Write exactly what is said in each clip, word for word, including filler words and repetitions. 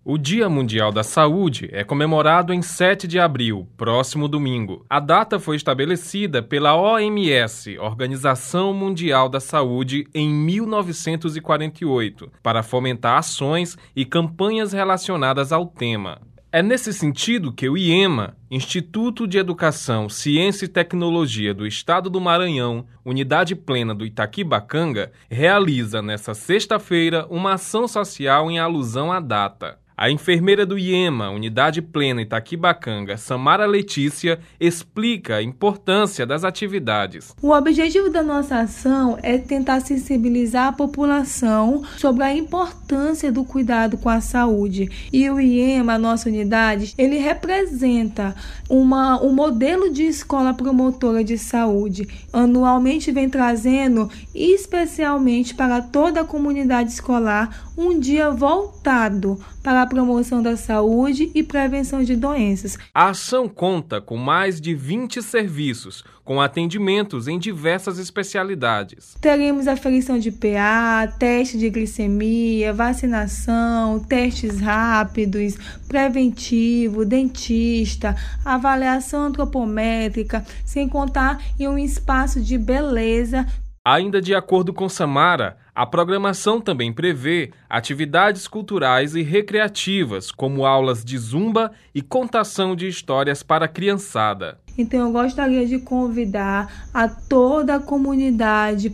O Dia Mundial da Saúde é comemorado em sete de abril, próximo domingo. A data foi estabelecida pela O M S, Organização Mundial da Saúde, em mil novecentos e quarenta e oito, para fomentar ações e campanhas relacionadas ao tema. É nesse sentido que o IEMA, Instituto de Educação, Ciência e Tecnologia do Estado do Maranhão, Unidade Plena do Itaquibacanga, realiza nesta sexta-feira uma ação social em alusão à data. A enfermeira do IEMA, Unidade Plena Itaquibacanga, Samara Letícia, explica a importância das atividades. O objetivo da nossa ação é tentar sensibilizar a população sobre a importância do cuidado com a saúde. E o IEMA, a nossa unidade, ele representa uma, um modelo de escola promotora de saúde. Anualmente vem trazendo, especialmente para toda a comunidade escolar, um dia voltado para a promoção da saúde e prevenção de doenças. A ação conta com mais de vinte serviços, com atendimentos em diversas especialidades. Teremos aferição de P A, teste de glicemia, vacinação, testes rápidos, preventivo, dentista, avaliação antropométrica, sem contar em um espaço de beleza. Ainda de acordo com Samara, a programação também prevê atividades culturais e recreativas, como aulas de zumba e contação de histórias para a criançada. Então eu gostaria de convidar a toda a comunidade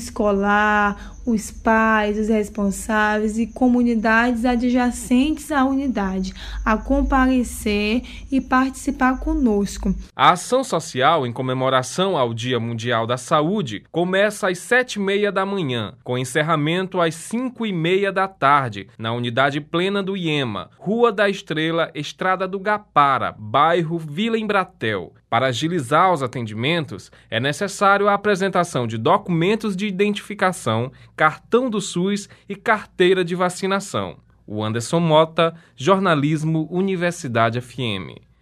escolar, os pais, os responsáveis e comunidades adjacentes à unidade a comparecer e participar conosco. A ação social em comemoração ao Dia Mundial da Saúde começa às sete e meia da manhã, com encerramento às cinco e meia da tarde, na Unidade Plena do IEMA, Rua da Estrela, Estrada do Gapara, bairro Vila Embratel. Para agilizar os atendimentos, é necessário a apresentação de documentos de identificação, cartão do SUS e carteira de vacinação. O Anderson Mota, Jornalismo Universidade F M.